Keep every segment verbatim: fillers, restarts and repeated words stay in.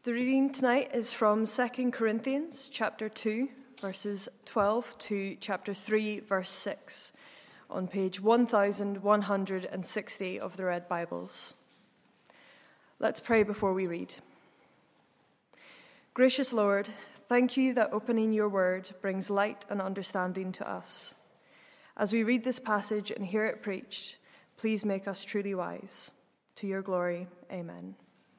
The reading tonight is from Second Corinthians chapter two, verses twelve to chapter three, verse six, on page one thousand one hundred sixty of the Red Bibles. Let's pray before we read. Gracious Lord, thank you that opening your word brings light and understanding to us. As we read this passage and hear it preached, please make us truly wise. To your glory, amen.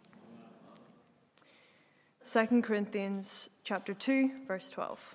Second Corinthians chapter two, verse twelve.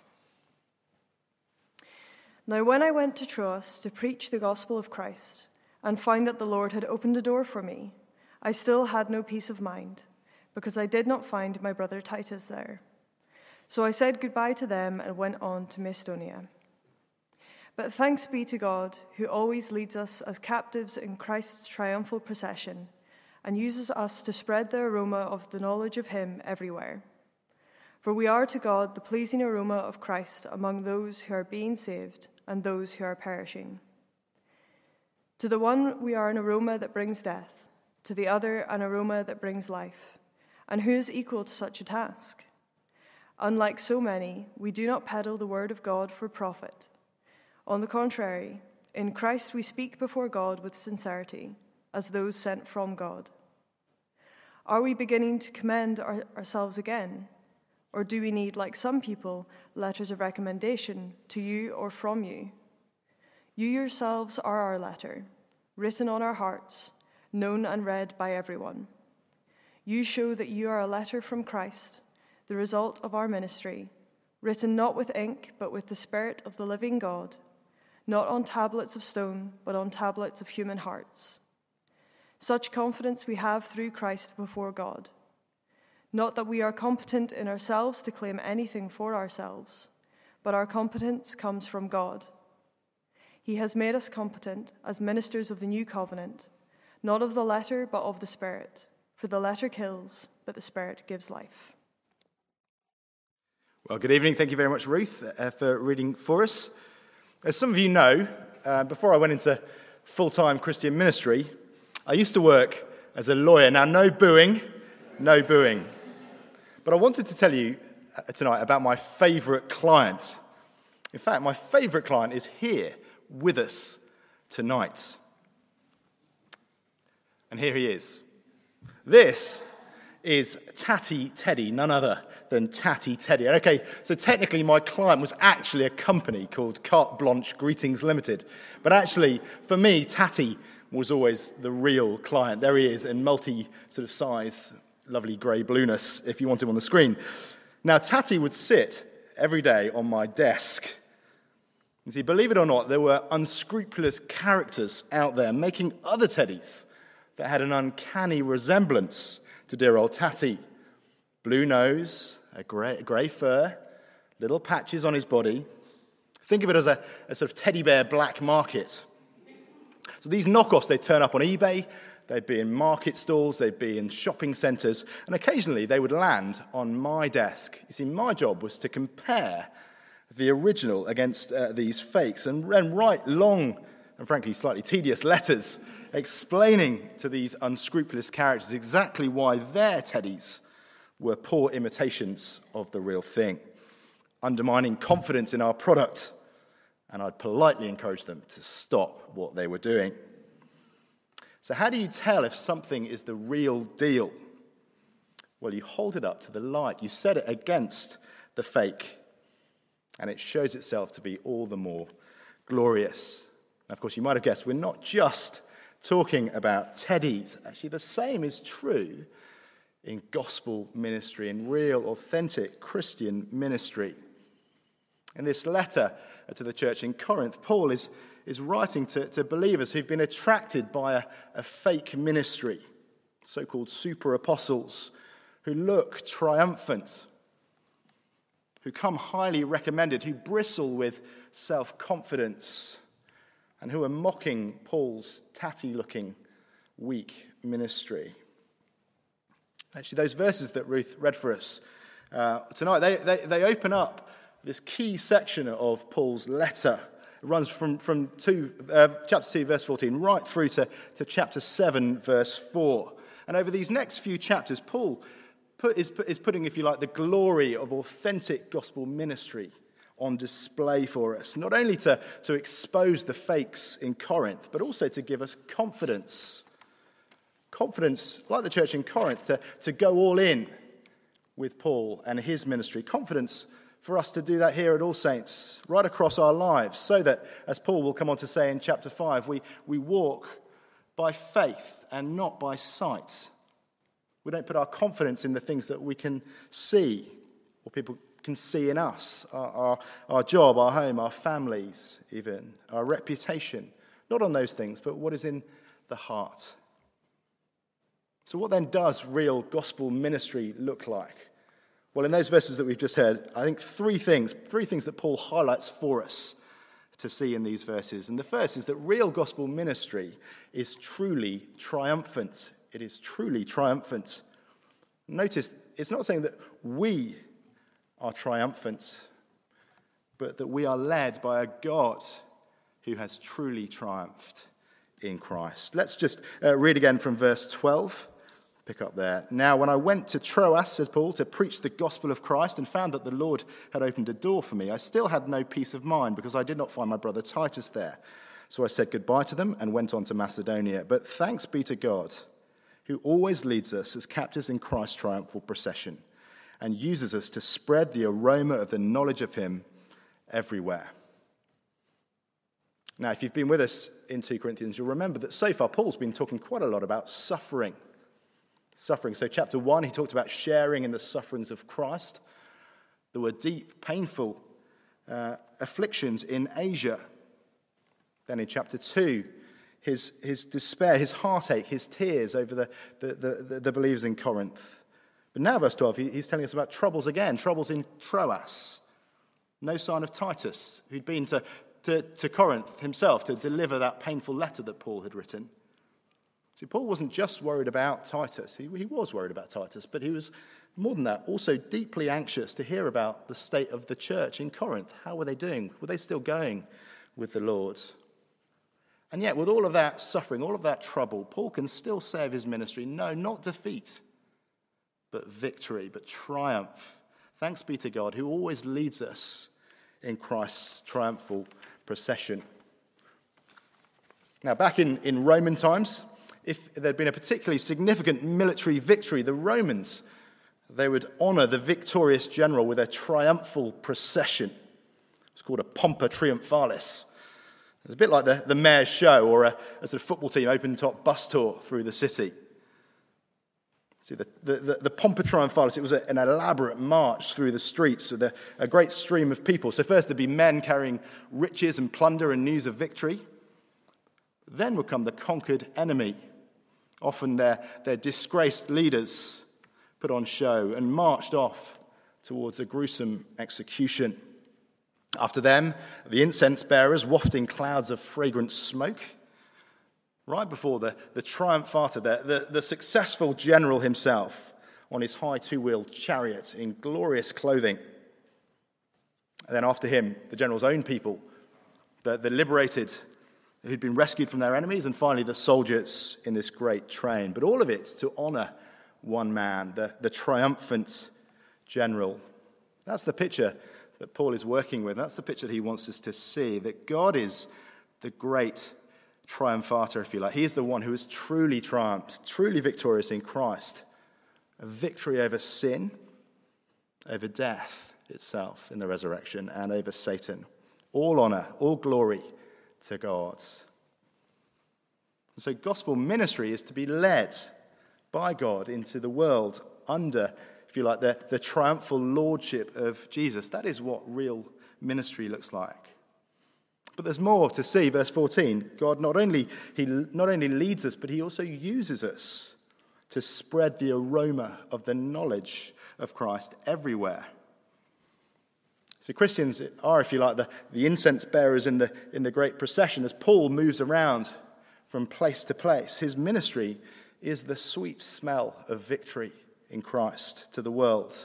Now when I went to Troas to preach the gospel of Christ and found that the Lord had opened a door for me, I still had no peace of mind, because I did not find my brother Titus there. So I said goodbye to them and went on to Macedonia. But thanks be to God, who always leads us as captives in Christ's triumphal procession, and uses us to spread the aroma of the knowledge of him everywhere. For we are to God the pleasing aroma of Christ among those who are being saved and those who are perishing. To the one we are an aroma that brings death, to the other an aroma that brings life. And who is equal to such a task? Unlike so many, we do not peddle the word of God for profit. On the contrary, in Christ we speak before God with sincerity, as those sent from God. Are we beginning to commend our, ourselves again? Or do we need, like some people, letters of recommendation to you or from you? You yourselves are our letter, written on our hearts, known and read by everyone. You show that you are a letter from Christ, the result of our ministry, written not with ink, but with the Spirit of the living God, not on tablets of stone, but on tablets of human hearts. Such confidence we have through Christ before God. Not that we are competent in ourselves to claim anything for ourselves, but our competence comes from God. He has made us competent as ministers of the new covenant, not of the letter, but of the Spirit. For the letter kills, but the Spirit gives life. Well, good evening. Thank you very much, Ruth, uh, for reading for us. As some of you know, uh, before I went into full-time Christian ministry, I used to work as a lawyer. Now, no booing, no booing. But I wanted to tell you tonight about my favourite client. In fact, my favourite client is here with us tonight. And here he is. This is Tatty Teddy, none other than Tatty Teddy. Okay, so technically my client was actually a company called Carte Blanche Greetings Limited. But actually, for me, Tatty was always the real client. There he is in multi sort of size, lovely grey blueness, if you want him on the screen. Now, Tatty would sit every day on my desk. You see, believe it or not, there were unscrupulous characters out there making other teddies that had an uncanny resemblance to dear old Tatty. Blue nose, a grey, grey fur, little patches on his body. Think of it as a, a sort of teddy bear black market. So these knockoffs, they turn up on eBay, they'd be in market stalls, they'd be in shopping centres, and occasionally they would land on my desk. You see, my job was to compare the original against uh, these fakes and, and write long and frankly slightly tedious letters explaining to these unscrupulous characters exactly why their teddies were poor imitations of the real thing, undermining confidence in our product. And I'd politely encourage them to stop what they were doing. So how do you tell if something is the real deal? Well, you hold it up to the light. You set it against the fake, and it shows itself to be all the more glorious. Now, of course, you might have guessed, we're not just talking about teddies. Actually, the same is true in gospel ministry, in real, authentic Christian ministry. In this letter to the church in Corinth, Paul is, is writing to, to believers who've been attracted by a, a fake ministry, so-called super apostles, who look triumphant, who come highly recommended, who bristle with self-confidence, and who are mocking Paul's tatty-looking, weak ministry. Actually, those verses that Ruth read for us uh, tonight, they, they, they open up this key section of Paul's letter. It runs from, from two, uh, chapter two, verse fourteen, right through to, to chapter seven, verse four. And over these next few chapters, Paul put, is, is putting, if you like, the glory of authentic gospel ministry on display for us, not only to, to expose the fakes in Corinth, but also to give us confidence. Confidence, like the church in Corinth, to, to go all in with Paul and his ministry. Confidence for us to do that here at All Saints, right across our lives, so that, as Paul will come on to say in chapter five, we, we walk by faith and not by sight. We don't put our confidence in the things that we can see, or people can see in us, our, our, our job, our home, our families even, our reputation. Not on those things, but what is in the heart. So what then does real gospel ministry look like? Well, in those verses that we've just heard, I think three things, three things that Paul highlights for us to see in these verses. And the first is that real gospel ministry is truly triumphant. It is truly triumphant. Notice, it's not saying that we are triumphant, but that we are led by a God who has truly triumphed in Christ. Let's just uh, read again from verse twelve. Pick up there. Now, when I went to Troas, says Paul, to preach the gospel of Christ and found that the Lord had opened a door for me, I still had no peace of mind because I did not find my brother Titus there. So I said goodbye to them and went on to Macedonia. But thanks be to God, who always leads us as captives in Christ's triumphal procession and uses us to spread the aroma of the knowledge of him everywhere. Now, if you've been with us in Second Corinthians, you'll remember that so far Paul's been talking quite a lot about suffering. Suffering. So chapter one, he talked about sharing in the sufferings of Christ. There were deep, painful uh, afflictions in Asia. Then in chapter two, his, his despair, his heartache, his tears over the, the, the, the believers in Corinth. But now, verse twelve, he's telling us about troubles again, troubles in Troas. No sign of Titus, who'd been to, to, to Corinth himself to deliver that painful letter that Paul had written. See, Paul wasn't just worried about Titus. He, he was worried about Titus, but he was, more than that, also deeply anxious to hear about the state of the church in Corinth. How were they doing? Were they still going with the Lord? And yet, with all of that suffering, all of that trouble, Paul can still say of his ministry, no, not defeat, but victory, but triumph. Thanks be to God, who always leads us in Christ's triumphal procession. Now, back in, in Roman times, if there'd been a particularly significant military victory, the Romans, they would honor the victorious general with a triumphal procession. It's called a pompa triumphalis. It's a bit like the, the mayor's show or a, a sort of football team open-top bus tour through the city. See, the, the, the, the pompa triumphalis, it was a, an elaborate march through the streets with a, a great stream of people. So first there'd be men carrying riches and plunder and news of victory. Then would come the conquered enemy. Often their, their disgraced leaders put on show and marched off towards a gruesome execution. After them, the incense bearers wafting clouds of fragrant smoke. Right before the, the triumphator, the, the, the successful general himself on his high two-wheeled chariot in glorious clothing. And then after him, the general's own people, the, the liberated who'd been rescued from their enemies, and finally the soldiers in this great train. But all of it to honor one man, the, the triumphant general. That's the picture that Paul is working with. That's the picture that he wants us to see, that God is the great triumphator, if you like. He is the one who has truly triumphed, truly victorious in Christ. A victory over sin, over death itself in the resurrection, and over Satan. All honor, all glory to God. And so gospel ministry is to be led by God into the world under, if you like, the, the triumphal lordship of Jesus. That is what real ministry looks like. But there's more to see. Verse fourteen, God not only, he not only leads us, but he also uses us to spread the aroma of the knowledge of Christ everywhere. So Christians are, if you like, the, the incense bearers in the, in the great procession as Paul moves around from place to place. His ministry is the sweet smell of victory in Christ to the world.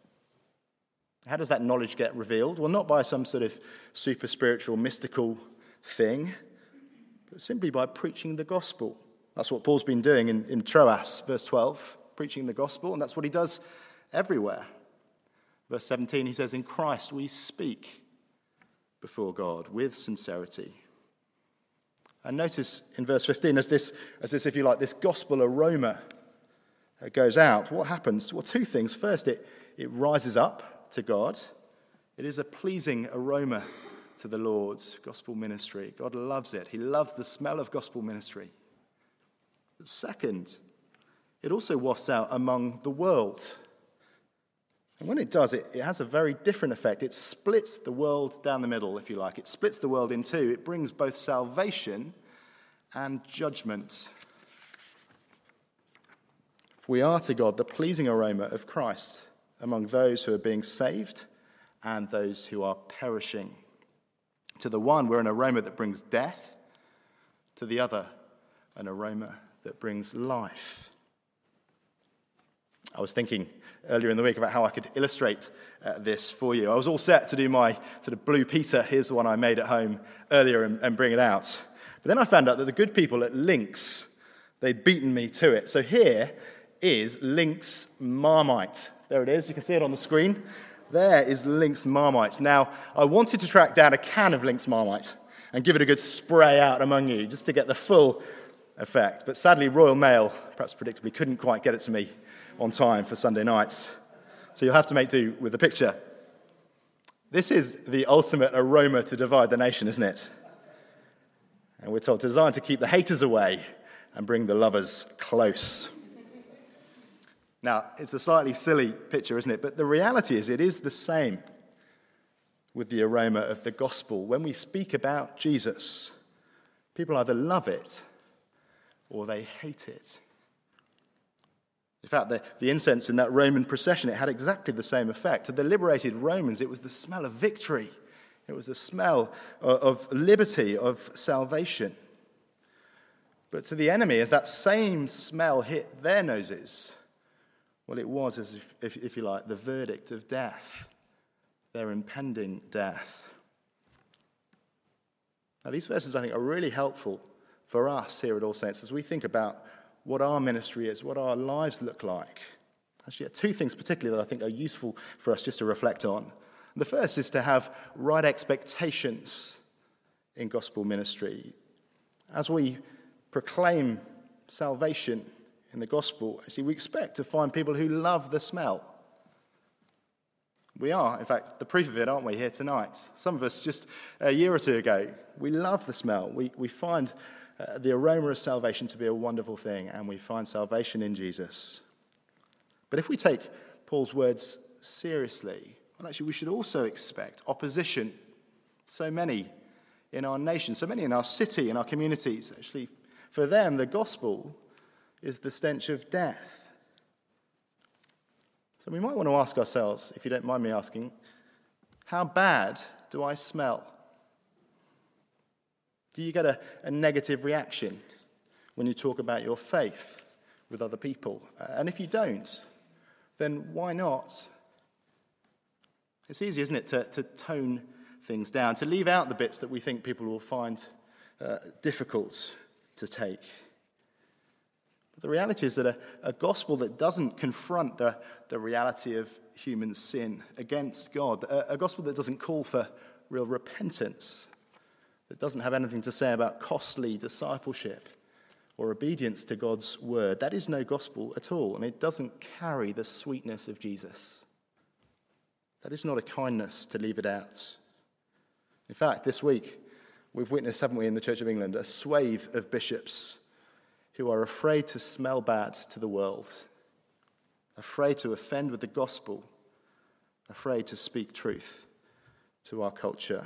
How does that knowledge get revealed? Well, not by some sort of super spiritual, mystical thing, but simply by preaching the gospel. That's what Paul's been doing in, in Troas, verse twelve. preaching the gospel, and that's what he does everywhere. Verse seventeen, he says, in Christ we speak before God with sincerity. And notice in verse fifteen, as this, as this, if you like, this gospel aroma goes out, what happens? Well, two things. First, it, it rises up to God. It is a pleasing aroma to the Lord's gospel ministry. God loves it. He loves the smell of gospel ministry. But second, it also wafts out among the world. And when it does, it, it has a very different effect. It splits the world down the middle, if you like. It splits the world in two. It brings both salvation and judgment. If we are to God the pleasing aroma of Christ among those who are being saved and those who are perishing. To the one, we're an aroma that brings death. To the other, an aroma that brings life. I was thinking earlier in the week about how I could illustrate uh, this for you. I was all set to do my sort of Blue Peter, here's the one I made at home earlier, and, and bring it out. But then I found out that the good people at Lynx, they'd beaten me to it. So here is Lynx Marmite. There it is, you can see it on the screen. There is Lynx Marmite. Now, I wanted to track down a can of Lynx Marmite and give it a good spray out among you, just to get the full effect. But sadly, Royal Mail, perhaps predictably, couldn't quite get it to me on time for Sunday nights. So you'll have to make do with the picture. This is the ultimate aroma to divide the nation, isn't it? And we're told, designed to keep the haters away and bring the lovers close. Now, it's a slightly silly picture, isn't it? But the reality is it is the same with the aroma of the gospel. When we speak about Jesus, people either love it or they hate it. In fact, the, the incense in that Roman procession, it had exactly the same effect. To the liberated Romans, it was the smell of victory. It was the smell of, of liberty, of salvation. But to the enemy, as that same smell hit their noses, well, it was, as if, if, if you like, the verdict of death, their impending death. Now, these verses, I think, are really helpful for us here at All Saints as we think about what our ministry is, what our lives look like. Actually, two things particularly that I think are useful for us just to reflect on. The first is to have right expectations in gospel ministry. As we proclaim salvation in the gospel, actually, we expect to find people who love the smell. We are, in fact, the proof of it, aren't we, here tonight? Some of us, just a year or two ago, we love the smell. We, we find uh, the aroma of salvation to be a wonderful thing, and we find salvation in Jesus. But if we take Paul's words seriously, well, actually, we should also expect opposition. So many in our nation, so many in our city, in our communities. Actually, for them, the gospel is the stench of death. So we might want to ask ourselves, if you don't mind me asking, how bad do I smell? Do you get a, a negative reaction when you talk about your faith with other people? And if you don't, then why not? It's easy, isn't it, to, to tone things down, to leave out the bits that we think people will find uh, difficult to take. But the reality is that a, a gospel that doesn't confront the, the reality of human sin against God, a, a gospel that doesn't call for real repentance, that doesn't have anything to say about costly discipleship or obedience to God's word, that is no gospel at all, and it doesn't carry the sweetness of Jesus. That is not a kindness to leave it out. In fact, this week, we've witnessed, haven't we, in the Church of England, a swathe of bishops who are afraid to smell bad to the world, afraid to offend with the gospel, afraid to speak truth to our culture.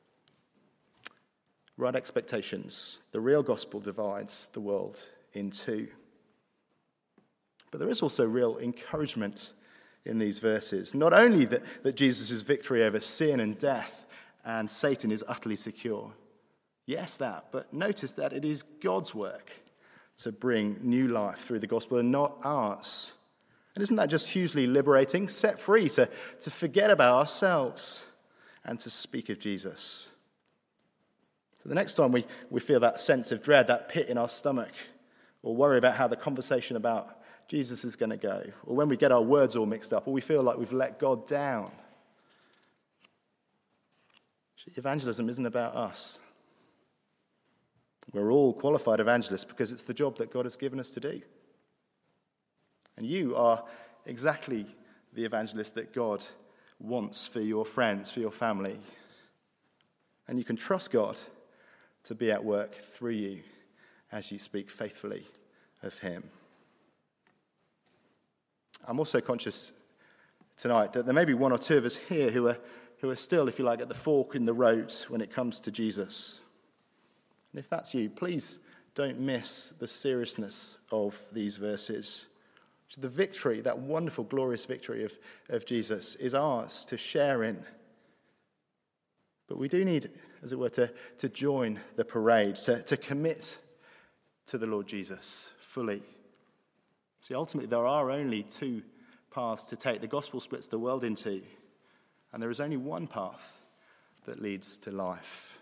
Right expectations. The real gospel divides the world in two. But there is also real encouragement in these verses. Not only that, that Jesus' victory over sin and death and Satan is utterly secure. Yes, that. But notice that it is God's work to bring new life through the gospel and not ours. And isn't that just hugely liberating? Set free to, to forget about ourselves and to speak of Jesus. So the next time we, we feel that sense of dread, that pit in our stomach, or worry about how the conversation about Jesus is going to go, or when we get our words all mixed up, or we feel like we've let God down. Evangelism isn't about us. We're all qualified evangelists because it's the job that God has given us to do. And you are exactly the evangelist that God wants for your friends, for your family. And you can trust God to be at work through you as you speak faithfully of him. I'm also conscious tonight that there may be one or two of us here who are, who are still, if you like, at the fork in the road when it comes to Jesus. And if that's you, please don't miss the seriousness of these verses. The victory, that wonderful, glorious victory of, of Jesus is ours to share in. But we do need, as it were, to, to join the parade, to, to commit to the Lord Jesus fully. See, ultimately, there are only two paths to take. The gospel splits the world in two, and there is only one path that leads to life.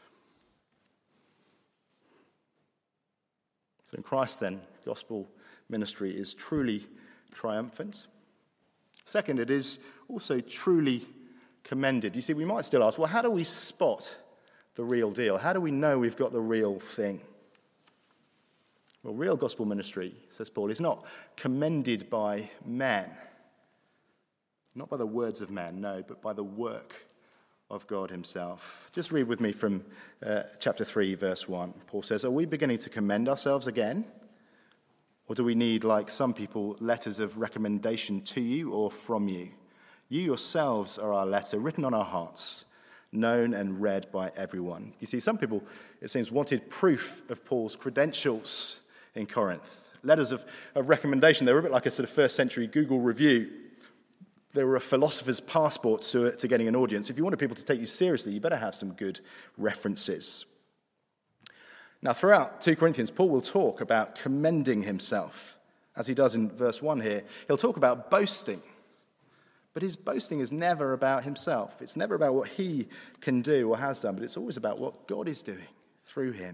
So in Christ, then, gospel ministry is truly triumphant. Second, it is also truly commended. You see, we might still ask, well, how do we spot the real deal? How do we know we've got the real thing? Well, real gospel ministry, says Paul, is not commended by men. Not by the words of man, no, but by the work of God himself. Just read with me from uh, chapter three, verse one. Paul says, are we beginning to commend ourselves again? Or do we need, like some people, letters of recommendation to you or from you? You yourselves are our letter, written on our hearts, known and read by everyone. You see, some people, it seems, wanted proof of Paul's credentials in Corinth. Letters of, of recommendation. They were a bit like a sort of first century Google review. They were a philosopher's passport to, to getting an audience. If you wanted people to take you seriously, you better have some good references. Now, throughout Second Corinthians, Paul will talk about commending himself, as he does in verse one here. He'll talk about boasting, but his boasting is never about himself. It's never about what he can do or has done, but it's always about what God is doing through him.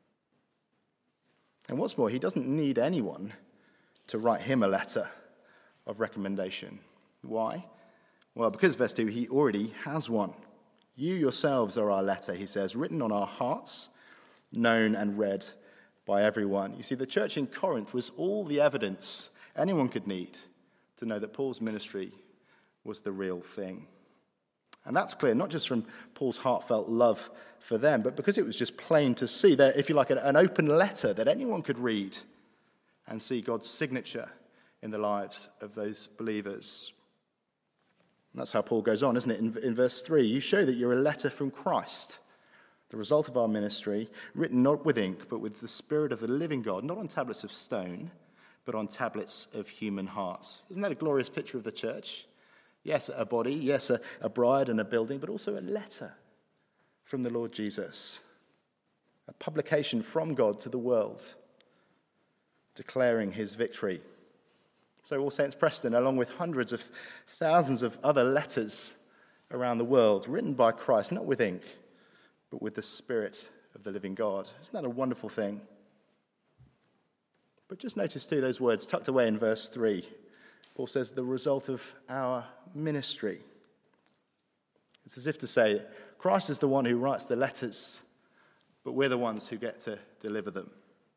And what's more, he doesn't need anyone to write him a letter of recommendation. Why? Well, because, verse two, he already has one. You yourselves are our letter, he says, written on our hearts, known and read by everyone. You see, the church in Corinth was all the evidence anyone could need to know that Paul's ministry was the real thing. And that's clear, not just from Paul's heartfelt love for them, but because it was just plain to see that, if you like, an open letter that anyone could read and see God's signature in the lives of those believers. And that's how Paul goes on, isn't it? In, in verse three, you show that you're a letter from Christ, the result of our ministry, written not with ink, but with the Spirit of the living God, not on tablets of stone, but on tablets of human hearts. Isn't that a glorious picture of the church? Yes, a body, yes, a, a bride and a building, but also a letter from the Lord Jesus. A publication from God to the world, declaring his victory. So All Saints Preston, along with hundreds of thousands of other letters around the world, written by Christ, not with ink, but with the Spirit of the living God. Isn't that a wonderful thing? But just notice too those words tucked away in verse three. Paul says, the result of our ministry. It's as if to say, Christ is the one who writes the letters, but we're the ones who get to deliver them.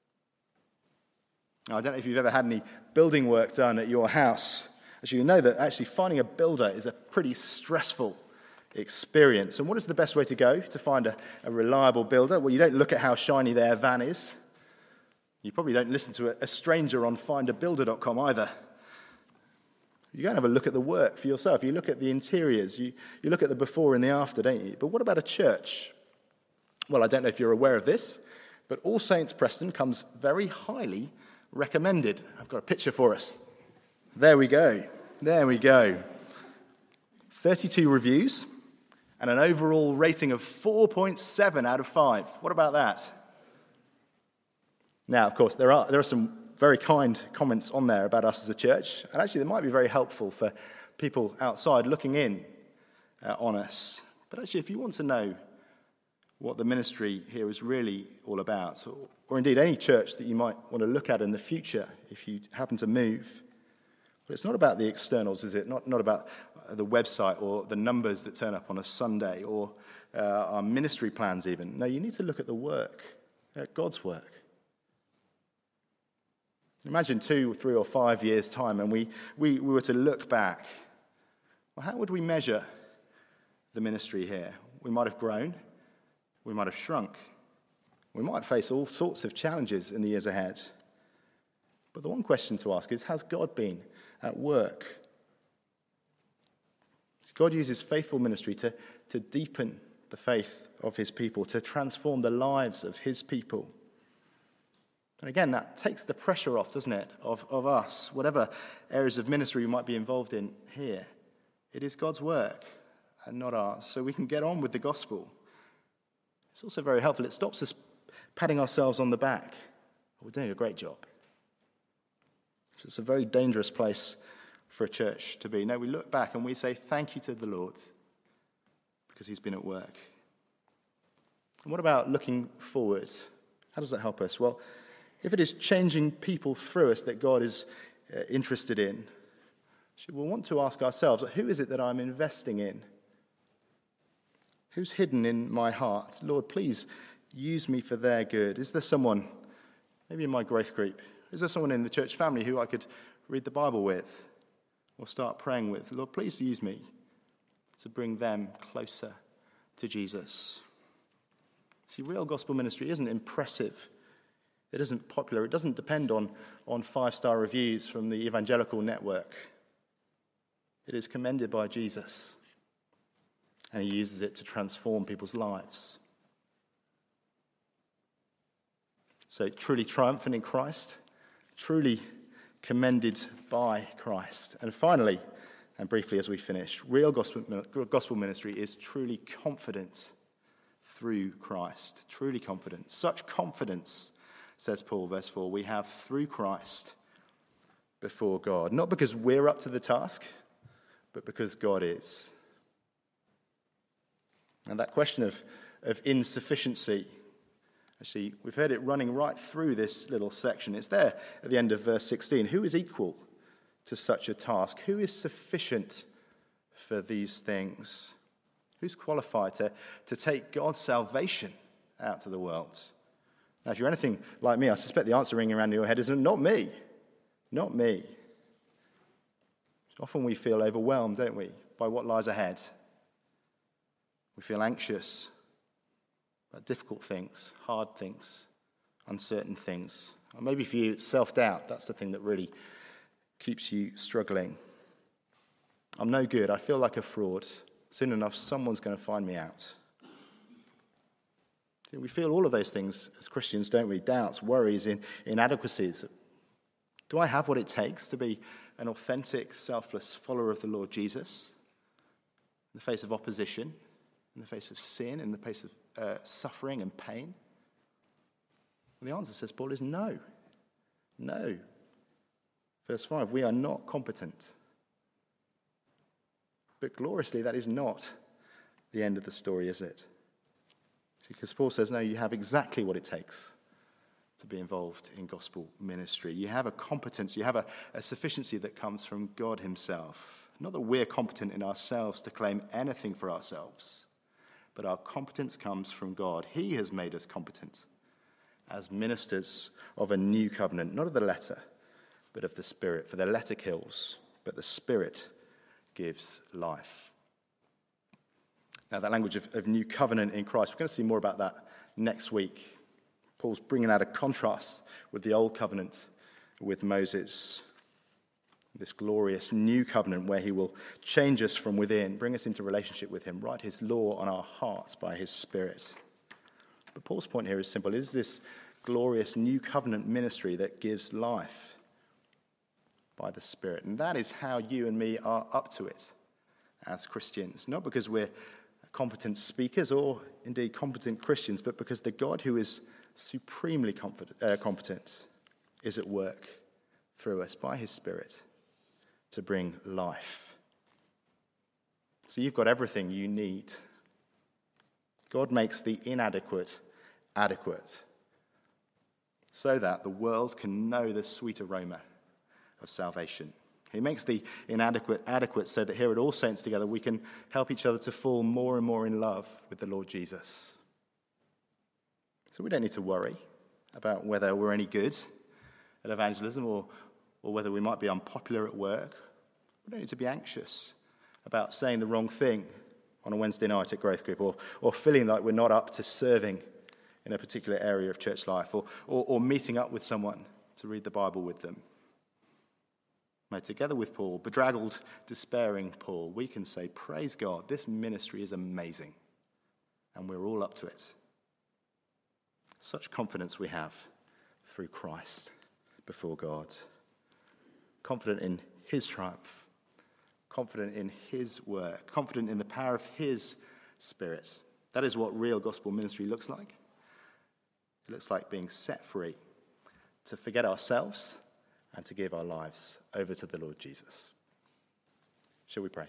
Now, I don't know if you've ever had any building work done at your house. As you know, that actually finding a builder is a pretty stressful experience. And what is the best way to go to find a, a reliable builder? Well, you don't look at how shiny their van is. You probably don't listen to a, a stranger on find a builder dot com either. You go and have a look at the work for yourself. You look at the interiors. You, you look at the before and the after, don't you? But what about a church? Well, I don't know if you're aware of this, but All Saints Preston comes very highly recommended. I've got a picture for us. There we go. There we go. thirty-two reviews and an overall rating of four point seven out of five. What about that? Now, of course, there are there are some very kind comments on there about us as a church, and actually they might be very helpful for people outside looking in uh, on us. But actually, if you want to know what the ministry here is really all about, or, or indeed any church that you might want to look at in the future if you happen to move, But it's not about the externals, is it? Not, not about the website or the numbers that turn up on a Sunday or uh, our ministry plans even. No, you need to look at the work, at God's work. Imagine two, three, or five years' time and we, we, we were to look back. Well, how would we measure the ministry here? We might have grown. We might have shrunk. We might face all sorts of challenges in the years ahead. But the one question to ask is, has God been at work? God uses faithful ministry to, to deepen the faith of his people, to transform the lives of his people. And again, that takes the pressure off, doesn't it, of, of us, whatever areas of ministry we might be involved in here. It is God's work and not ours, so we can get on with the gospel. It's also very helpful. It stops us patting ourselves on the back. We're doing a great job. It's a very dangerous place for a church to be. No, we look back and we say thank you to the Lord because he's been at work. And what about looking forward? How does that help us? Well, if it is changing people through us that God is uh, interested in, we'll want to ask ourselves, who is it that I'm investing in? Who's hidden in my heart? Lord, please use me for their good. Is there someone, maybe in my growth group, is there someone in the church family who I could read the Bible with or start praying with? Lord, please use me to bring them closer to Jesus. See, real gospel ministry isn't impressive. It isn't popular. It doesn't depend on, on five-star reviews from the evangelical network. It is commended by Jesus, and he uses it to transform people's lives. So truly triumphant in Christ, truly commended by Christ. And finally, and briefly as we finish, real gospel, gospel ministry is truly confident through Christ. Truly confident. Such confidence, says Paul, verse four, we have through Christ before God. Not because we're up to the task, but because God is. And that question of, of insufficiency, actually, we've heard it running right through this little section. It's there at the end of verse sixteen. Who is equal to such a task? Who is sufficient for these things? Who's qualified to, to take God's salvation out to the world? Now, if you're anything like me, I suspect the answer ringing around in your head is not me. Not me. Often we feel overwhelmed, don't we, by what lies ahead. We feel anxious about difficult things, hard things, uncertain things. Or maybe for you, it's self-doubt. That's the thing that really keeps you struggling. I'm no good. I feel like a fraud. Soon enough, someone's going to find me out. We feel all of those things as Christians, don't we? Doubts, worries, inadequacies. Do I have what it takes to be an authentic, selfless follower of the Lord Jesus in the face of opposition, in the face of sin, in the face of uh, suffering and pain? And the answer, says Paul, is no. No. Verse five, we are not competent. But gloriously, that is not the end of the story, is it? Because Paul says, no, you have exactly what it takes to be involved in gospel ministry. You have a competence, you have a, a sufficiency that comes from God himself. Not that we're competent in ourselves to claim anything for ourselves, but our competence comes from God. He has made us competent as ministers of a new covenant, not of the letter, but of the Spirit. For the letter kills, but the Spirit gives life. Now, that language of, of new covenant in Christ, we're going to see more about that next week. Paul's bringing out a contrast with the old covenant with Moses. This glorious new covenant where he will change us from within, bring us into relationship with him, write his law on our hearts by his Spirit. But Paul's point here is simple. It is this glorious new covenant ministry that gives life by the Spirit. And that is how you and me are up to it as Christians. Not because we're competent speakers or indeed competent Christians, but because the God who is supremely competent, uh, competent is at work through us by his Spirit to bring life. So you've got everything you need. God makes the inadequate adequate so that the world can know the sweet aroma of salvation. He makes the inadequate adequate so that here at All Saints together we can help each other to fall more and more in love with the Lord Jesus. So we don't need to worry about whether we're any good at evangelism or, or whether we might be unpopular at work. We don't need to be anxious about saying the wrong thing on a Wednesday night at Growth Group, or, or feeling like we're not up to serving in a particular area of church life, or, or, or meeting up with someone to read the Bible with them. No, together with Paul, bedraggled, despairing Paul, we can say, praise God, this ministry is amazing, and we're all up to it. Such confidence we have through Christ before God. Confident in his triumph, confident in his work, confident in the power of his Spirit. That is what real gospel ministry looks like. It looks like being set free to forget ourselves and to give our lives over to the Lord Jesus. Shall we pray?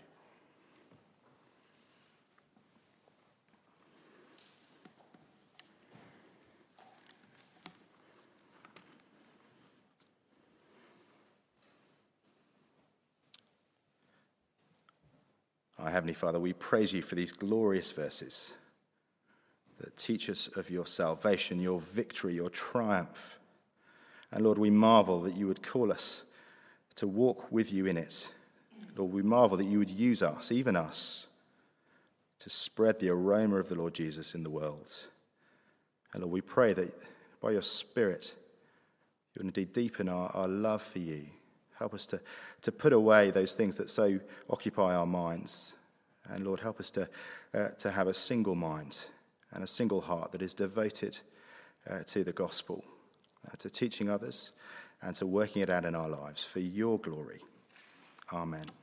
Our Heavenly Father, we praise you for these glorious verses that teach us of your salvation, your victory, your triumph. And Lord, we marvel that you would call us to walk with you in it. Lord, we marvel that you would use us, even us, to spread the aroma of the Lord Jesus in the world. And Lord, we pray that by your Spirit, you would indeed deepen our, our love for you. Help us to, to put away those things that so occupy our minds. And Lord, help us to, uh, to have a single mind and a single heart that is devoted uh, to the gospel, uh, to teaching others and to working it out in our lives for your glory. Amen.